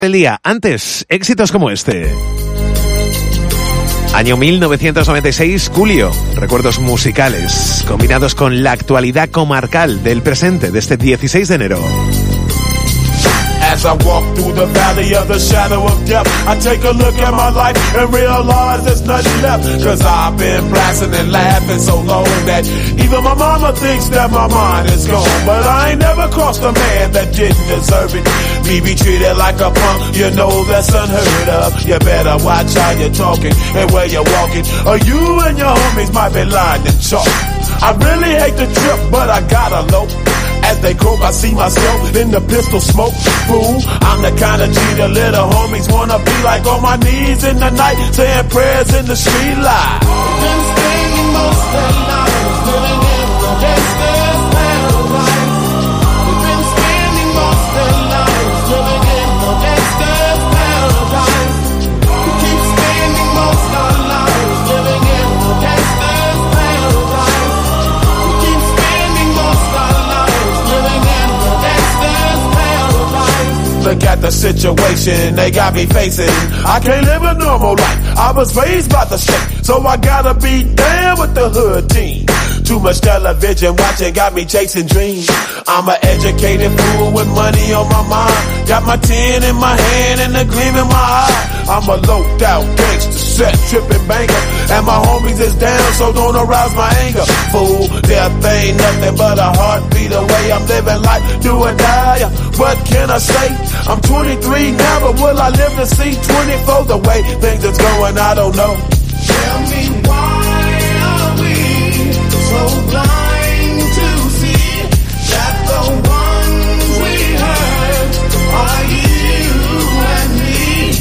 El día, antes, éxitos como este. Año 1996, Julio. Recuerdos musicales combinados con la actualidad comarcal del presente de este 16 de enero. As I walk through the valley of the shadow of death, I take a look at my life and realize there's nothing left. Cause I've been blasting and laughing so long that even my mama thinks that my mind is gone. But I ain't never crossed a man that didn't deserve it. Me be treated like a punk, you know that's unheard of. You better watch how you're talking and where you're walking, or you and your homies might be lying in chalk. I really hate the trip, but I gotta low. As they croak, I see myself in the pistol smoke. Fool, I'm the kind of G the little homies wanna be like, on my knees in the night, saying prayers in the street light. Been spending most of their lives living in the gangster's paradise. We've been spending most of their lives living in the gangster's paradise. We keep spending most of our lives living in the gangster's paradise. We keep spending most of our lives living in the gangster's paradise. Look at the situation they got me facing. I can't live a normal life. I was raised by the state, so I gotta be down with the hood team. Too much television watching got me chasing dreams. I'm an educated fool with money on my mind. Got my tin in my hand and a gleam in my eye. I'm a loped out gangster, set tripping banker, and my homies is down, so don't arouse my anger. Fool, death ain't nothing but a heartbeat away. I'm living life, do or die. What can I say? I'm 23 now, but will I live to see 24? The way things is going, I don't know. Tell me why are we so blind to see that the ones we hurt are you and me?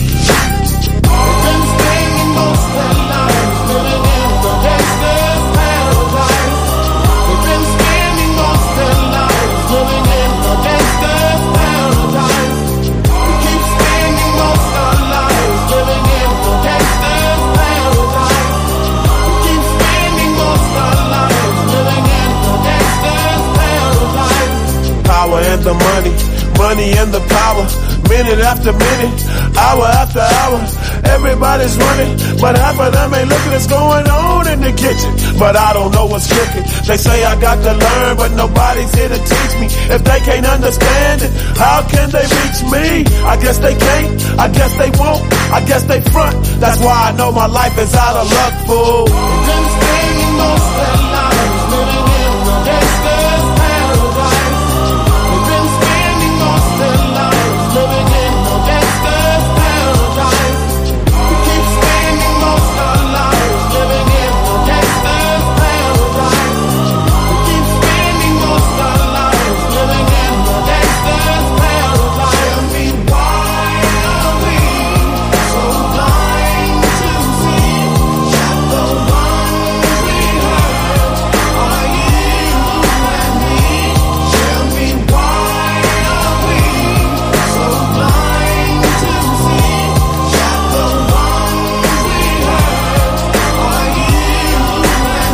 We've been spending most of our lives living in the gangster's paradise. We've been spending most of our lives living in the gangster's paradise. We keep spending most of our lives living in the gangster's paradise. We keep spending most of our lives living in the gangster's paradise. Power and the money, money and the power. Minute after minute, hour after hour, everybody's running, but half of them ain't looking what's going on in the kitchen. But I don't know what's cooking. They say I got to learn, but nobody's here to teach me. If they can't understand it, how can they reach me? I guess they can't, I guess they won't, I guess they front. That's why I know my life is out of luck, fool. We've been spending most of our lives living in the gangster's paradise. We've been spending most of our lives living in the gangster's paradise. We keep spending most of our lives living in the gangster's paradise. We keep spending most of our lives living in the gangster's paradise. Tell me why are we so blind to see that the ones we hurt are you and me? Tell me why are we so blind to see that the ones we hurt are you and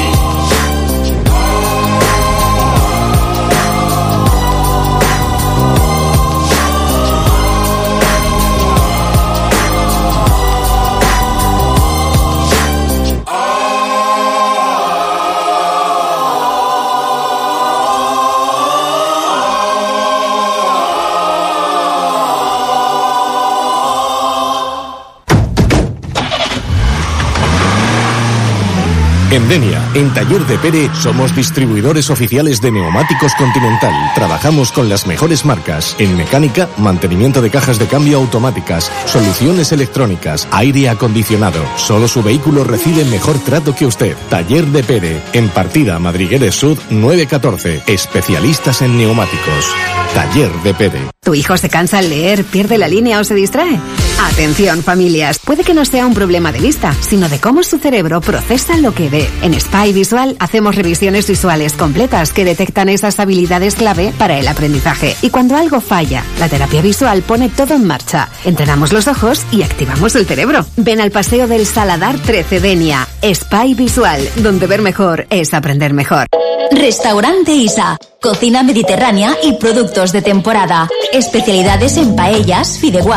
me? En Denia, en Taller de Pere, somos distribuidores oficiales de neumáticos Continental. Trabajamos con las mejores marcas en mecánica, mantenimiento de cajas de cambio automáticas, soluciones electrónicas, aire acondicionado. Solo su vehículo recibe mejor trato que usted. Taller de Pere, en Partida Madrigueres Sud 914. Especialistas en neumáticos. Taller de Pere. ¿Tu hijo se cansa al leer, pierde la línea o se distrae? Atención, familias. Puede que no sea un problema de vista, sino de cómo su cerebro procesa lo que ve. En Spy Visual hacemos revisiones visuales completas que detectan esas habilidades clave para el aprendizaje. Y cuando algo falla, la terapia visual pone todo en marcha. Entrenamos los ojos y activamos el cerebro. Ven al Paseo del Saladar 13 Denia. Spy Visual, donde ver mejor es aprender mejor. Restaurante Isa. Cocina mediterránea y productos de temporada. Especialidades en paellas, fideuá,